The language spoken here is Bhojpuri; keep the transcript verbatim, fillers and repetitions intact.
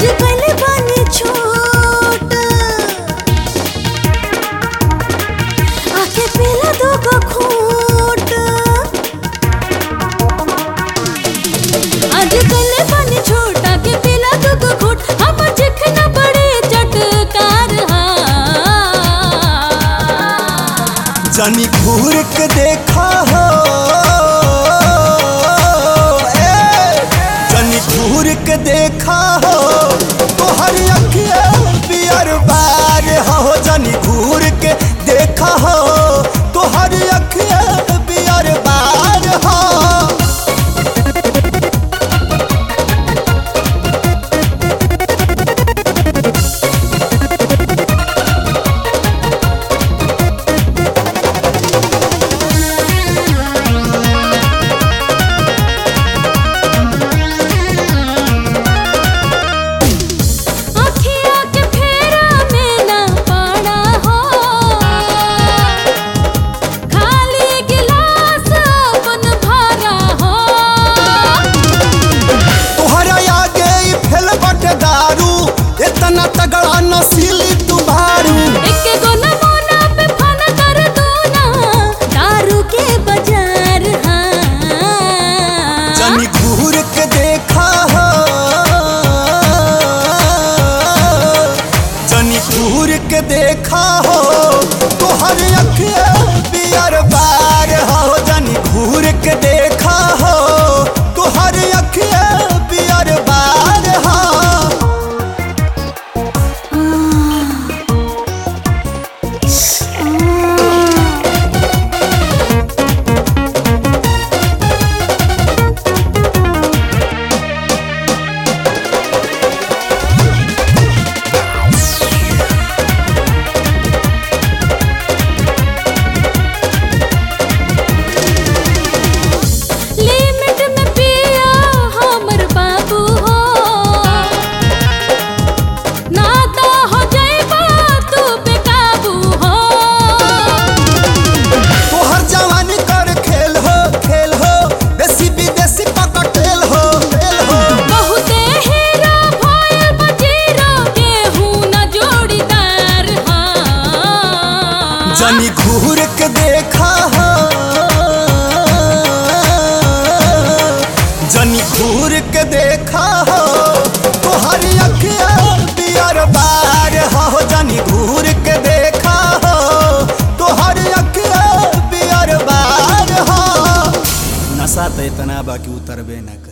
आज कल बानी छोट आके पीला दो को खूट आज कल बानी छोट आके पीला दो को खूट हम चिकना बड़े चटकार जानी घूर के देखा हो जानी घूर के देखा हो तोहर अखिया पियर बार हो जानी घूर के देखा हो तोहर अखिया पियर बार हो इतना तगड़ा नसीली तुम्हारू एक गो नमूना पे फन कर दो ना दारू के बाजार हाँ जानी घूर के देखा हो जानी घूर के देखा हो तोहर अखिया पियर बार हो जानी घूर के देखा हो तोहर अखिया पियर बार हो जानी घूर के देखा हो जानी घूर के देखा हो तोहर अखिया पियर बार हो जानी घूर के देखा हो तोहर अखिया पियर बार हो नशा तो इतना बाकी उतरबे न कर।